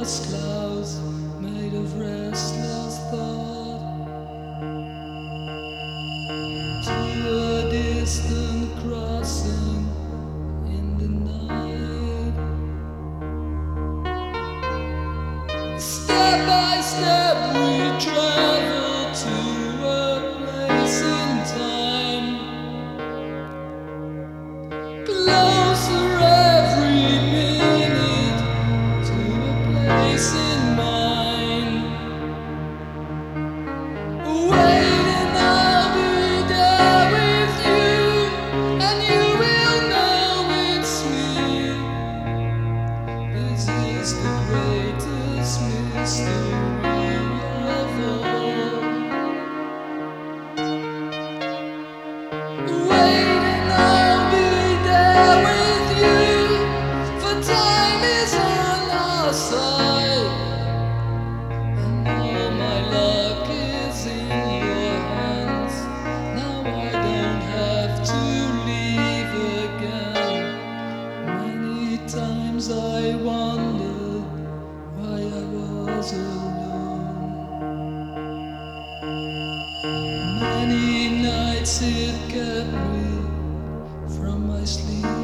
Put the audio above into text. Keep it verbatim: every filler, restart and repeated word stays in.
endless clouds made of restless thought to a distant crossing in the night. Step by step we travel to a place in time, closer every minute to a place in mind. Waiting, I'll be there with you, and you will know it's me. This is the greatest mystery of all. Waiting, I'll be there with you, for time is on our side, and all my luck is in your hands. Now I don't have to leave again. Many times I wondered why I was alone. Many nights it kept me from my sleep.